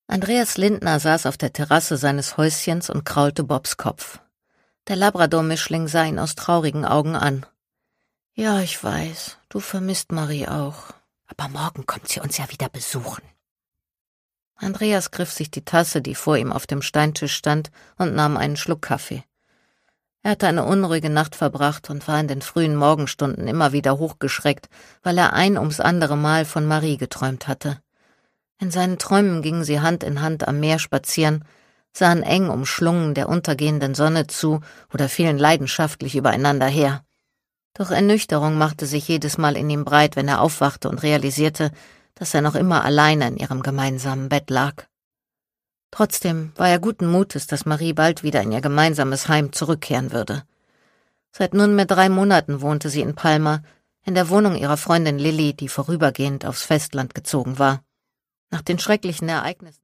Andreas Lindner saß auf der Terrasse seines Häuschens und kraulte Bobs Kopf. Der Labrador-Mischling sah ihn aus traurigen Augen an. »Ja, ich weiß, du vermisst Marie auch. Aber morgen kommt sie uns ja wieder besuchen.« Andreas griff sich die Tasse, die vor ihm auf dem Steintisch stand, und nahm einen Schluck Kaffee. Er hatte eine unruhige Nacht verbracht und war in den frühen Morgenstunden immer wieder hochgeschreckt, weil er ein ums andere Mal von Marie geträumt hatte. In seinen Träumen gingen sie Hand in Hand am Meer spazieren, sahen eng umschlungen der untergehenden Sonne zu oder fielen leidenschaftlich übereinander her. Doch Ernüchterung machte sich jedes Mal in ihm breit, wenn er aufwachte und realisierte, dass er noch immer alleine in ihrem gemeinsamen Bett lag. Trotzdem war er guten Mutes, dass Marie bald wieder in ihr gemeinsames Heim zurückkehren würde. Seit nunmehr 3 Monaten wohnte sie in Palma, in der Wohnung ihrer Freundin Lilly, die vorübergehend aufs Festland gezogen war. Nach den schrecklichen Ereignissen